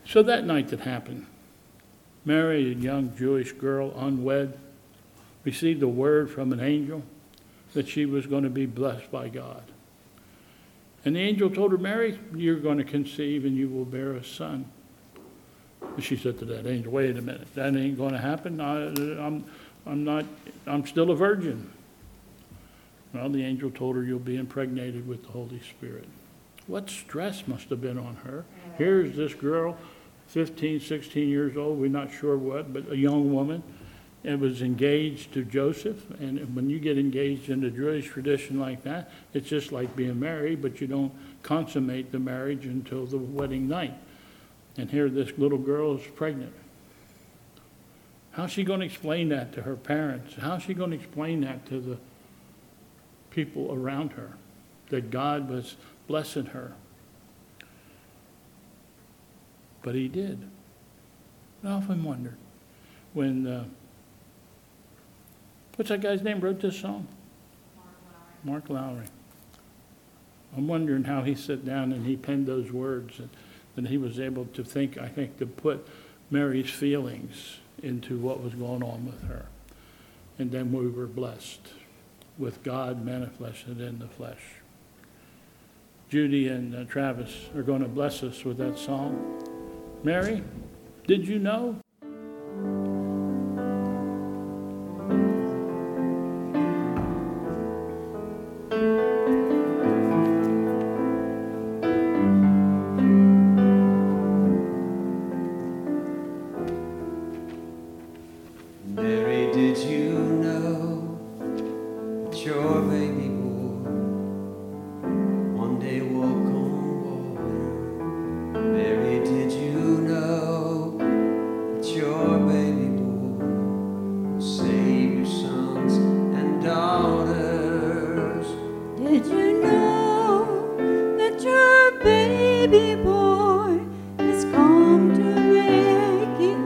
So that night that happened, Mary, a young Jewish girl, unwed, received a word from an angel that she was going to be blessed by God. And the angel told her, Mary, you're going to conceive and you will bear a son. And she said to that angel, wait a minute, that ain't going to happen. I'm still a virgin. Well, the angel told her, you'll be impregnated with the Holy Spirit. What stress must have been on her. Here's this girl, 15, 16 years old, we're not sure what, but a young woman, and was engaged to Joseph. And when you get engaged in the Jewish tradition like that, it's just like being married, but you don't consummate the marriage until the wedding night. And here this little girl is pregnant. How's she going to explain that to her parents? How's she going to explain that to the people around her, that God was blessing her? But he did. I often wondered when, what's that guy's name wrote this song? Mark Lowry. I'm wondering how he sat down and he penned those words, and he was able to think, I think, to put Mary's feelings into what was going on with her. And then we were blessed with God manifested in the flesh. Judy and Travis are going to bless us with that song. Mary, did you know? Mary, did you know that your baby boy one day walk on water? Mary, did you know that your baby boy will save your sons and daughters? Did you know that your baby boy has come to make you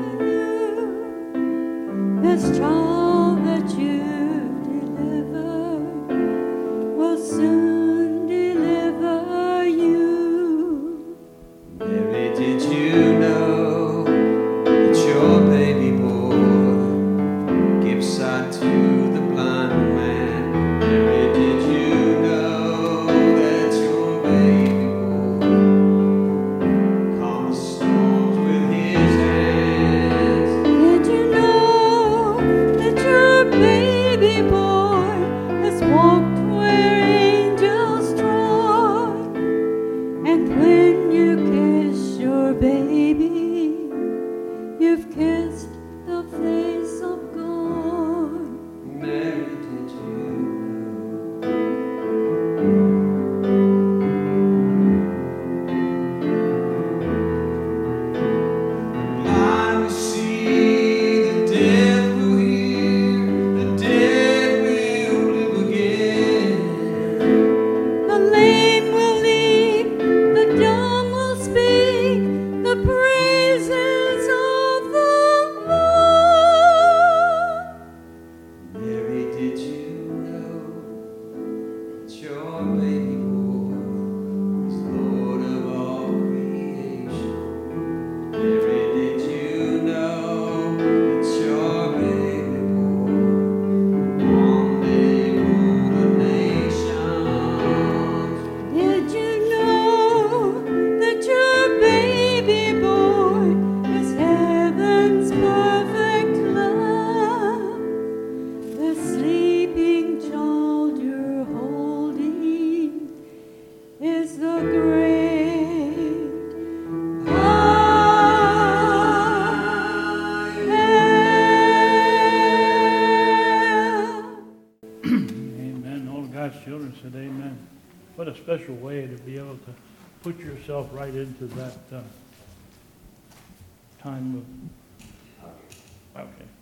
new? This child that you've delivered will soon deliver you. Mary, did you know that your baby boy gives sight to the blind man? Mary, did you know that your baby boy calms the storms with his hands? Did you know that your baby boy has walked where angels trod? And when you kiss your baby, you've kissed the face of God. Mary, did you know? Blind will see, the deaf will hear, the dead will live again. The lame will leap, the dumb will speak, the praises of the Lord. Mary, did you know that your baby boy is Lord of all creation? Mary, did you know that your baby boy one day rule the nations? Did you know that your baby boy is heaven's perfect love? The sleeping child you're holding is the great I am. Amen. All of God's children said amen. What a special way to be able to put yourself right into that time of... Okay.